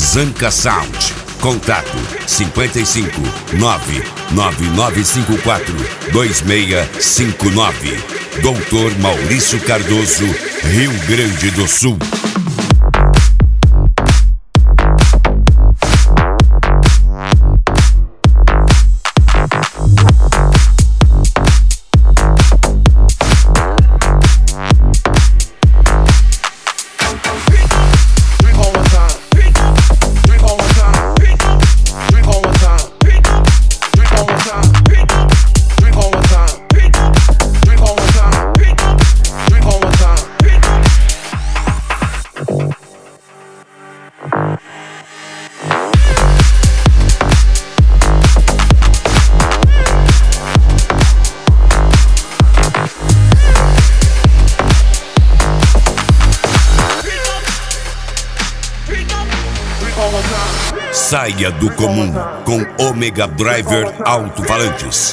Zanca Sound. Contato 55 99954 2659. Doutor Maurício Cardoso, Rio Grande do Sul. Saia do comum com Omega Driver Alto-Falantes.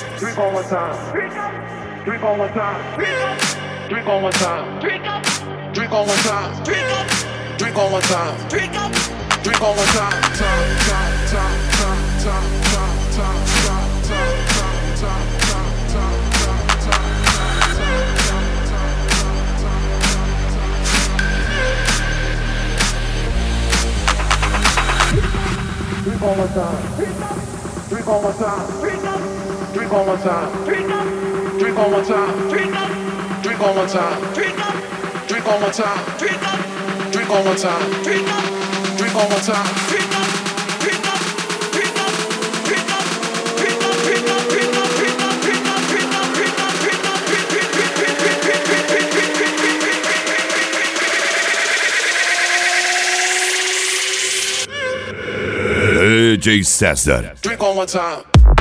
Drink one more time. Drink one more time. Drink one more time. Drink one more time. Drink one more time. Drink one more time. Drink one more time. Drink one more time. DJ César. Drink one more time.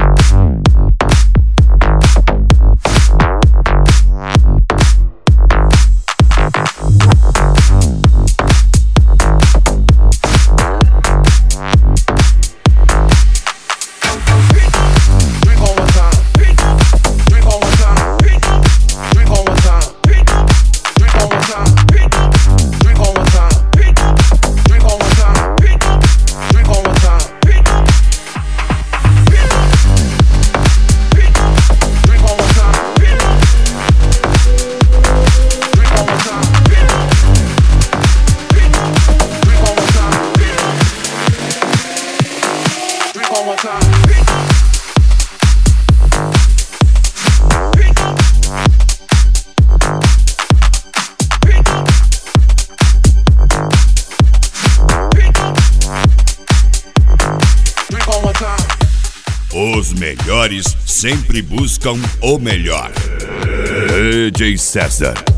Os melhores sempre buscam o melhor. DJ César.